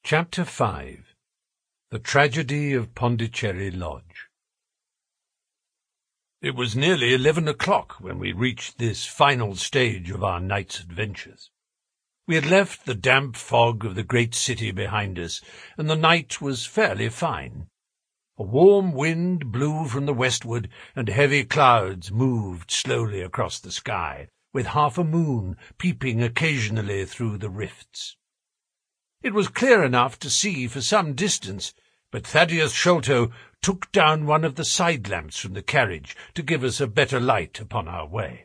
Chapter 5. The Tragedy of Pondicherry Lodge. It was nearly 11 o'clock when we reached this final stage of our night's adventures. We had left the damp fog of the great city behind us, and the night was fairly fine. A warm wind blew from the westward, and heavy clouds moved slowly across the sky, with half a moon peeping occasionally through the rifts. It was clear enough to see for some distance, but Thaddeus Sholto took down one of the side lamps from the carriage to give us a better light upon our way.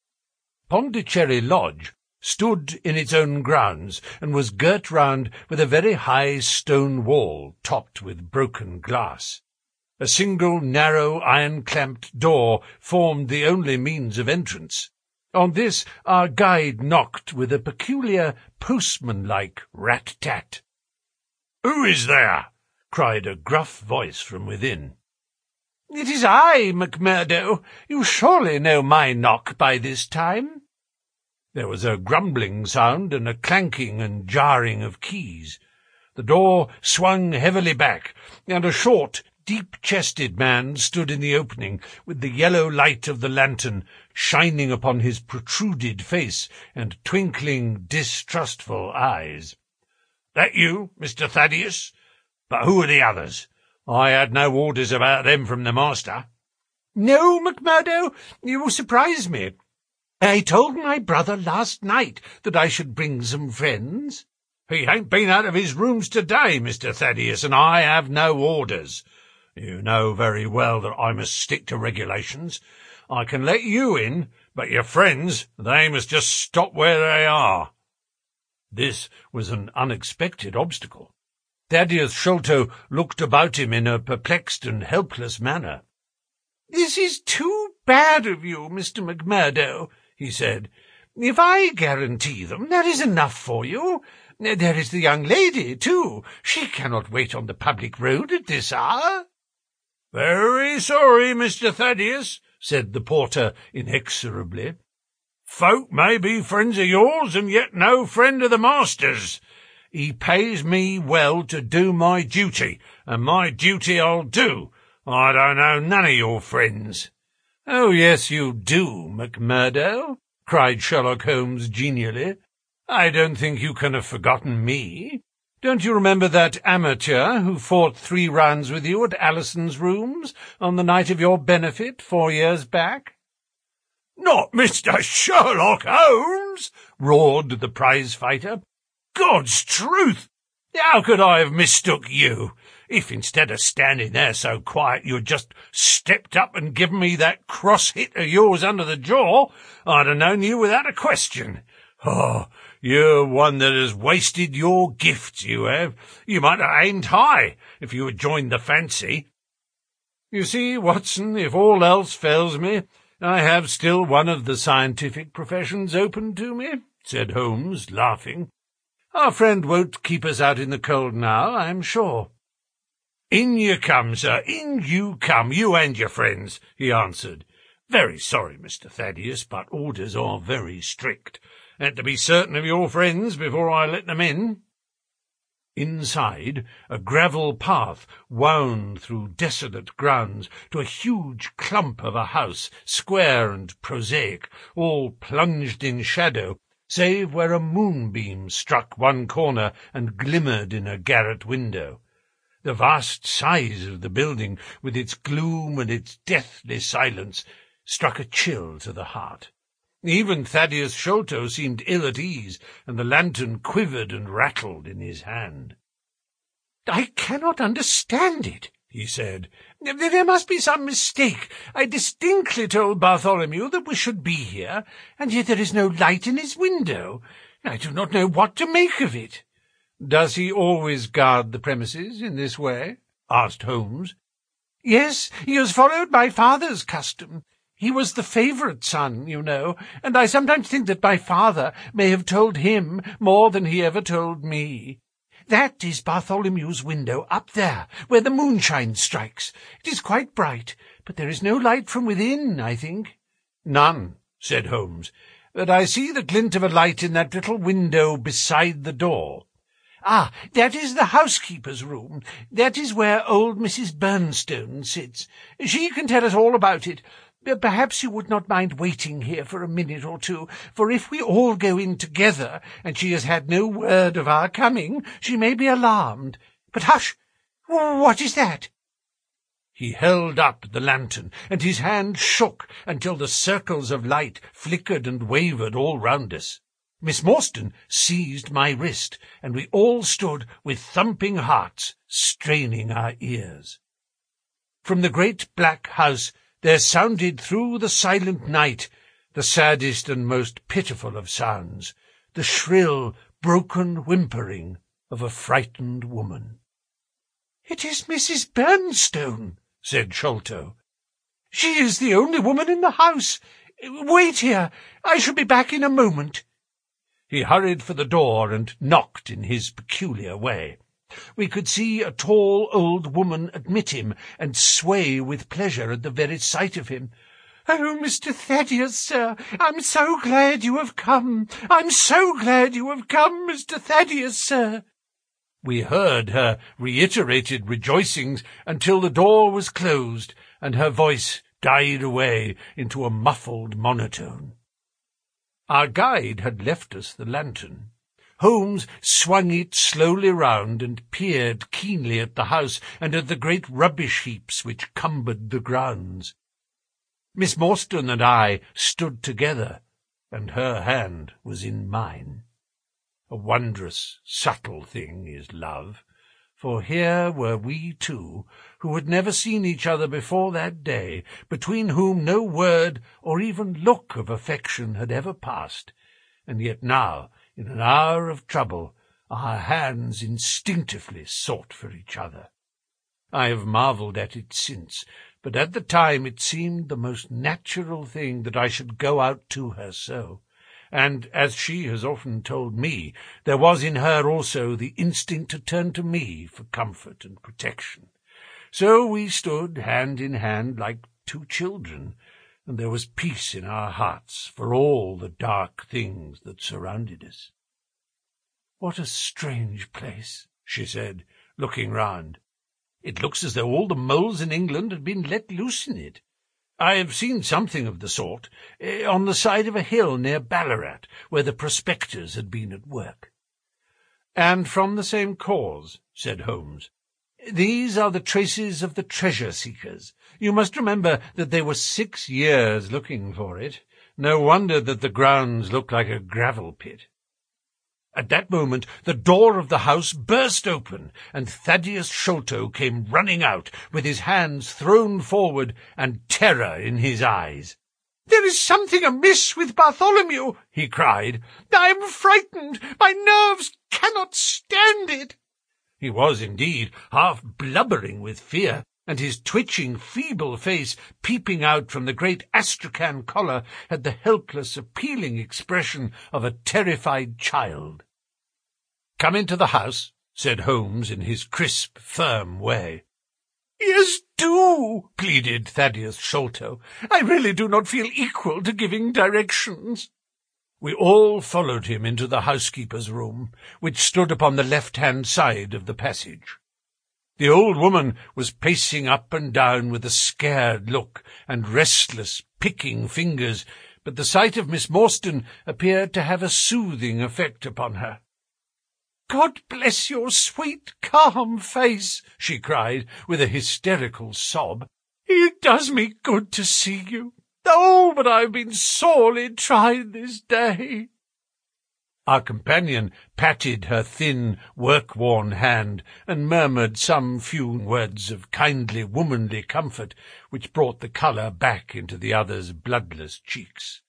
Pondicherry Lodge stood in its own grounds, and was girt round with a very high stone wall topped with broken glass. A single narrow iron-clamped door formed the only means of entrance. On this our guide knocked with a peculiar postman-like rat-tat. "Who is there?" cried a gruff voice from within. "It is I, McMurdo. You surely know my knock by this time." There was a grumbling sound and a clanking and jarring of keys. The door swung heavily back, and a short, deep-chested man stood in the opening, with the yellow light of the lantern shining upon his protruded face and twinkling, distrustful eyes. "That you, Mr. Thaddeus? But who are the others? I had no orders about them from the master." "No, McMurdo, you surprise me. I told my brother last night that I should bring some friends." "He ain't been out of his rooms today, Mr. Thaddeus, and I have no orders. You know very well that I must stick to regulations. I can let you in, but your friends, they must just stop where they are." This was an unexpected obstacle. Thaddeus Sholto looked about him in a perplexed and helpless manner. "This is too bad of you, Mr. McMurdo," he said. "If I guarantee them, that is enough for you. There is the young lady, too. She cannot wait on the public road at this hour." "Very sorry, Mr. Thaddeus," said the porter inexorably. "Folk may be friends of yours, and yet no friend of the master's. He pays me well to do my duty, and my duty I'll do. I don't know none of your friends." "Oh, yes, you do, McMurdo," cried Sherlock Holmes genially. "I don't think you can have forgotten me. Don't you remember that amateur who fought 3 rounds with you at Allison's rooms on the night of your benefit 4 years back?" "Not Mr. Sherlock Holmes!" roared the prize-fighter. "God's truth! How could I have mistook you? If instead of standing there so quiet you'd just stepped up and given me that cross hit of yours under the jaw, I'd have known you without a question. Oh, you're one that has wasted your gifts, you have. You might have aimed high if you had joined the fancy." "You see, Watson, if all else fails me, I have still one of the scientific professions open to me," said Holmes, laughing. "Our friend won't keep us out in the cold now, I'm sure." "In you come, sir, in you come, you and your friends," he answered. "Very sorry, Mr. Thaddeus, but orders are very strict, and to be certain of your friends before I let them in." Inside, a gravel path wound through desolate grounds to a huge clump of a house, square and prosaic, all plunged in shadow, save where a moonbeam struck one corner and glimmered in a garret window. The vast size of the building, with its gloom and its deathly silence, struck a chill to the heart. Even Thaddeus Sholto seemed ill at ease, and the lantern quivered and rattled in his hand. "I cannot understand it," he said. "There must be some mistake. I distinctly told Bartholomew that we should be here, and yet there is no light in his window. I do not know what to make of it." "Does he always guard the premises in this way?" asked Holmes. "Yes, he has followed my father's custom. He was the favourite son, you know, and I sometimes think that my father may have told him more than he ever told me. That is Bartholomew's window up there, where the moonshine strikes. It is quite bright, but there is no light from within, I think." "None," said Holmes, "but I see the glint of a light in that little window beside the door." "Ah, that is the housekeeper's room. That is where old Mrs. Bernstone sits. She can tell us all about it. Perhaps you would not mind waiting here for a minute or two, for if we all go in together, and she has had no word of our coming, she may be alarmed. But hush! What is that?" He held up the lantern, and his hand shook until the circles of light flickered and wavered all round us. Miss Morstan seized my wrist, and we all stood with thumping hearts, straining our ears. From the great black house there sounded through the silent night the saddest and most pitiful of sounds, the shrill, broken whimpering of a frightened woman. "It is Mrs. Bernstone," said Sholto. "She is the only woman in the house. Wait here. I shall be back in a moment." He hurried for the door and knocked in his peculiar way. We could see a tall old woman admit him and sway with pleasure at the very sight of him. "Oh, Mr. Thaddeus, sir, I'm so glad you have come. I'm so glad you have come, Mr. Thaddeus, sir." We heard her reiterated rejoicings until the door was closed and her voice died away into a muffled monotone. Our guide had left us the lantern. Holmes swung it slowly round and peered keenly at the house and at the great rubbish heaps which cumbered the grounds. Miss Morstan and I stood together, and her hand was in mine. A wondrous, subtle thing is love, for here were we two, who had never seen each other before that day, between whom no word or even look of affection had ever passed, and yet now, in an hour of trouble, our hands instinctively sought for each other. I have marvelled at it since, but at the time it seemed the most natural thing that I should go out to her so. And, as she has often told me, there was in her also the instinct to turn to me for comfort and protection. So we stood hand in hand like two children, and there was peace in our hearts for all the dark things that surrounded us. "What a strange place," she said, looking round. "It looks as though all the moles in England had been let loose in it. I have seen something of the sort on the side of a hill near Ballarat, where the prospectors had been at work." "And from the same cause," said Holmes. "These are the traces of the treasure-seekers. You must remember that they were 6 years looking for it. No wonder that the grounds look like a gravel-pit." At that moment the door of the house burst open, and Thaddeus Sholto came running out, with his hands thrown forward and terror in his eyes. "There is something amiss with Bartholomew," he cried. "I am frightened. My nerves cannot stand it." He was indeed half blubbering with fear, and his twitching, feeble face, peeping out from the great astrakhan collar, had the helpless, appealing expression of a terrified child. "Come into the house," said Holmes in his crisp, firm way. "Yes, do," pleaded Thaddeus Sholto. "I really do not feel equal to giving directions." We all followed him into the housekeeper's room, which stood upon the left-hand side of the passage. The old woman was pacing up and down with a scared look and restless, picking fingers, but the sight of Miss Morstan appeared to have a soothing effect upon her. "God bless your sweet, calm face," she cried, with a hysterical sob. "It does me good to see you. Oh, but I've been sorely tried this day." Our companion patted her thin, work-worn hand, and murmured some few words of kindly, womanly comfort, which brought the colour back into the other's bloodless cheeks.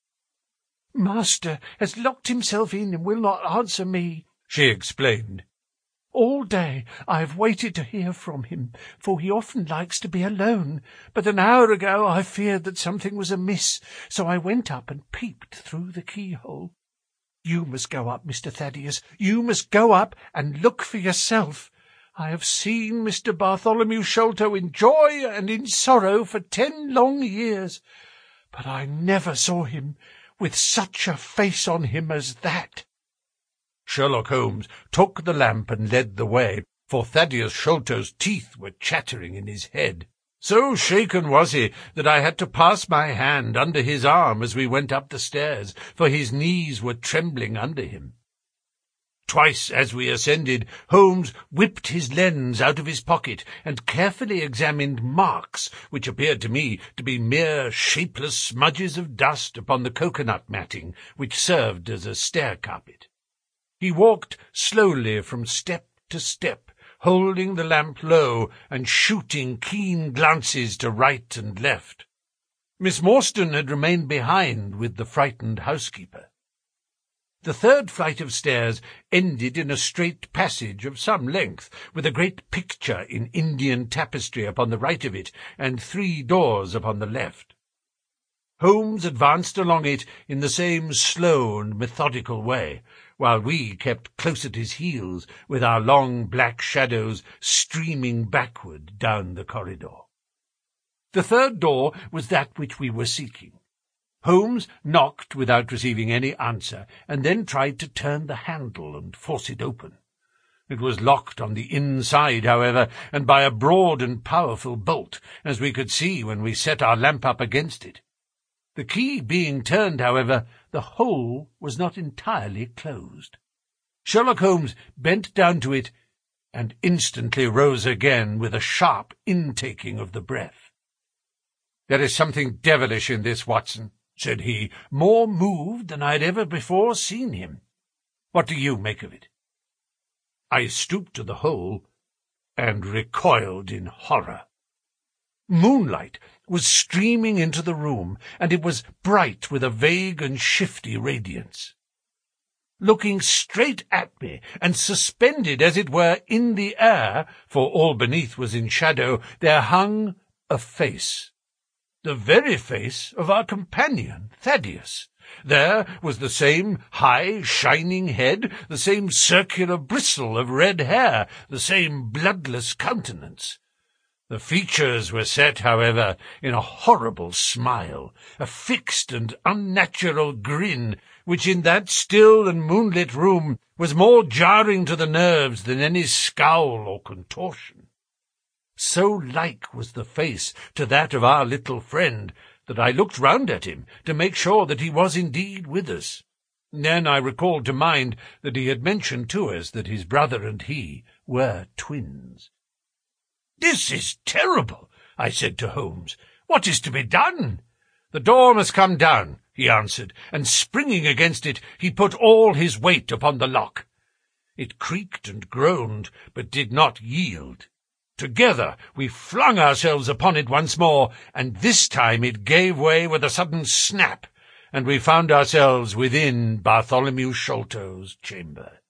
"Master has locked himself in and will not answer me," she explained. "All day I have waited to hear from him, for he often likes to be alone, but an hour ago I feared that something was amiss, so I went up and peeped through the keyhole. You must go up, Mr. Thaddeus, you must go up and look for yourself. I have seen Mr. Bartholomew Sholto in joy and in sorrow for 10 long years, but I never saw him with such a face on him as that." Sherlock Holmes took the lamp and led the way, for Thaddeus Sholto's teeth were chattering in his head. So shaken was he that I had to pass my hand under his arm as we went up the stairs, for his knees were trembling under him. Twice as we ascended, Holmes whipped his lens out of his pocket and carefully examined marks which appeared to me to be mere shapeless smudges of dust upon the coconut matting which served as a stair-carpet. He walked slowly from step to step, holding the lamp low and shooting keen glances to right and left. Miss Morstan had remained behind with the frightened housekeeper. The third flight of stairs ended in a straight passage of some length, with a great picture in Indian tapestry upon the right of it, and 3 doors upon the left. Holmes advanced along it in the same slow and methodical way, while we kept close at his heels, with our long black shadows streaming backward down the corridor. The third door was that which we were seeking. Holmes knocked without receiving any answer, and then tried to turn the handle and force it open. It was locked on the inside, however, and by a broad and powerful bolt, as we could see when we set our lamp up against it. The key being turned, however, the hole was not entirely closed. Sherlock Holmes bent down to it, and instantly rose again with a sharp intaking of the breath. "There is something devilish in this, Watson," said he, more moved than I had ever before seen him. "What do you make of it?" I stooped to the hole and recoiled in horror. Moonlight was streaming into the room, and it was bright with a vague and shifty radiance. Looking straight at me, and suspended, as it were, in the air, for all beneath was in shadow, there hung a face. The very face of our companion, Thaddeus. There was the same high, shining head, the same circular bristle of red hair, the same bloodless countenance. The features were set, however, in a horrible smile, a fixed and unnatural grin, which in that still and moonlit room was more jarring to the nerves than any scowl or contortion. So like was the face to that of our little friend that I looked round at him to make sure that he was indeed with us. Then I recalled to mind that he had mentioned to us that his brother and he were twins. "This is terrible," I said to Holmes. "What is to be done?" "The door must come down," he answered, and springing against it, he put all his weight upon the lock. It creaked and groaned, but did not yield. Together we flung ourselves upon it once more, and this time it gave way with a sudden snap, and we found ourselves within Bartholomew Sholto's chamber.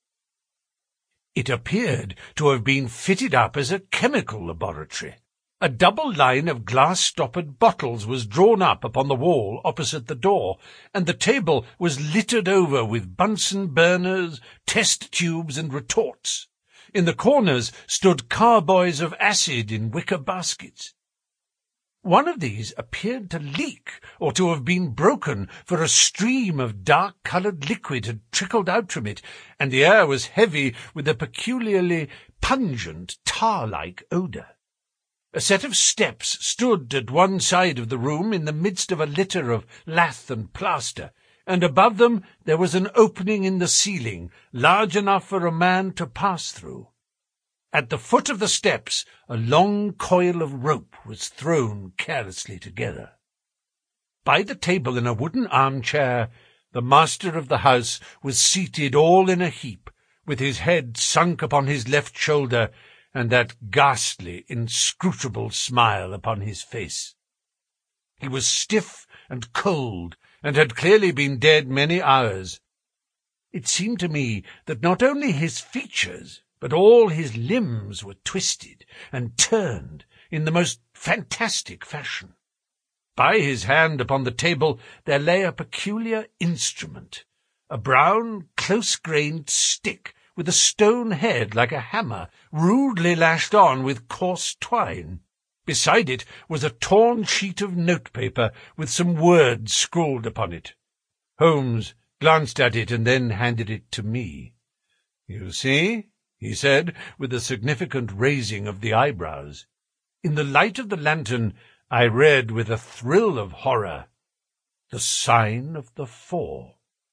It appeared to have been fitted up as a chemical laboratory. A double line of glass-stoppered bottles was drawn up upon the wall opposite the door, and the table was littered over with Bunsen burners, test tubes, and retorts. In the corners stood carboys of acid in wicker baskets. One of these appeared to leak, or to have been broken, for a stream of dark-coloured liquid had trickled out from it, and the air was heavy with a peculiarly pungent, tar-like odour. A set of steps stood at one side of the room in the midst of a litter of lath and plaster, and above them there was an opening in the ceiling, large enough for a man to pass through. At the foot of the steps a long coil of rope was thrown carelessly together. By the table in a wooden armchair, the master of the house was seated all in a heap, with his head sunk upon his left shoulder, and that ghastly, inscrutable smile upon his face. He was stiff and cold, and had clearly been dead many hours. It seemed to me that not only his features, but all his limbs were twisted and turned in the most fantastic fashion. By his hand upon the table there lay a peculiar instrument, a brown, close-grained stick with a stone head like a hammer, rudely lashed on with coarse twine. Beside it was a torn sheet of notepaper with some words scrawled upon it. Holmes glanced at it and then handed it to me. "You see," he said, with a significant raising of the eyebrows. In the light of the lantern I read with a thrill of horror, "The Sign of the Four."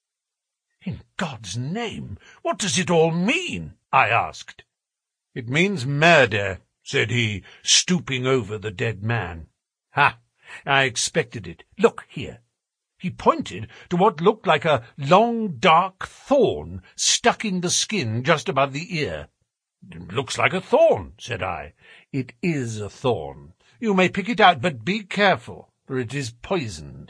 "In God's name, what does it all mean?" I asked. "It means murder," said he, stooping over the dead man. "Ha! I expected it. Look here." He pointed to what looked like a long, dark thorn stuck in the skin just above the ear. "It looks like a thorn," said I. "It is a thorn. You may pick it out, but be careful, for it is poisoned."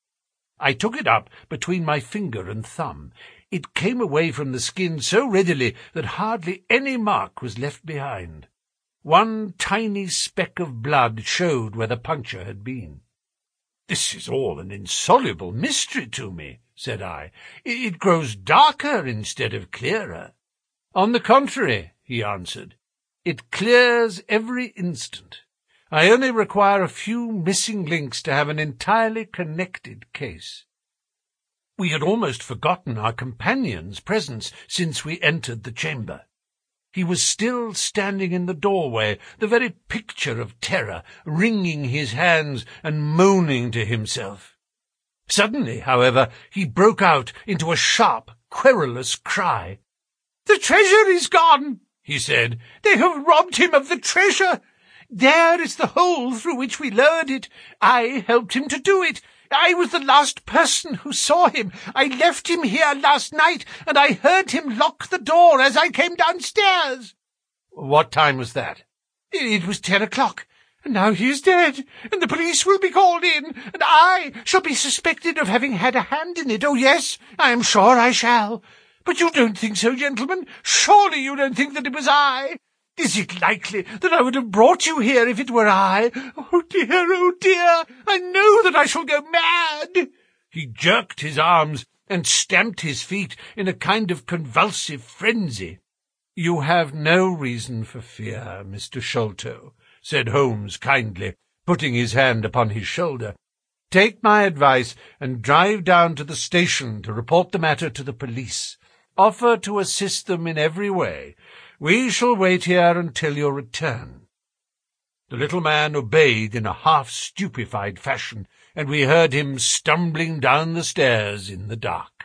I took it up between my finger and thumb. It came away from the skin so readily that hardly any mark was left behind. One tiny speck of blood showed where the puncture had been. "This is all an insoluble mystery to me," said I. "It grows darker instead of clearer." "On the contrary," he answered, "it clears every instant. I only require a few missing links to have an entirely connected case." We had almost forgotten our companion's presence since we entered the chamber. He was still standing in the doorway, the very picture of terror, wringing his hands and moaning to himself. Suddenly, however, he broke out into a sharp, querulous cry. "The treasure is gone," he said. "They have robbed him of the treasure. There is the hole through which we lowered it. I helped him to do it. I was the last person who saw him. I left him here last night, and I heard him lock the door as I came downstairs." "What time was that?" "It was 10 o'clock. And now he is dead, and the police will be called in, and I shall be suspected of having had a hand in it. Oh, yes, I am sure I shall. But you don't think so, gentlemen? Surely you don't think that it was I? Is it likely that I would have brought you here if it were I? Oh, dear, I know that I shall go mad." He jerked his arms and stamped his feet in a kind of convulsive frenzy. "You have no reason for fear, Mr. Sholto," said Holmes kindly, putting his hand upon his shoulder. "Take my advice and drive down to the station to report the matter to the police. Offer to assist them in every way. We shall wait here until your return." The little man obeyed in a half-stupefied fashion, and we heard him stumbling down the stairs in the dark.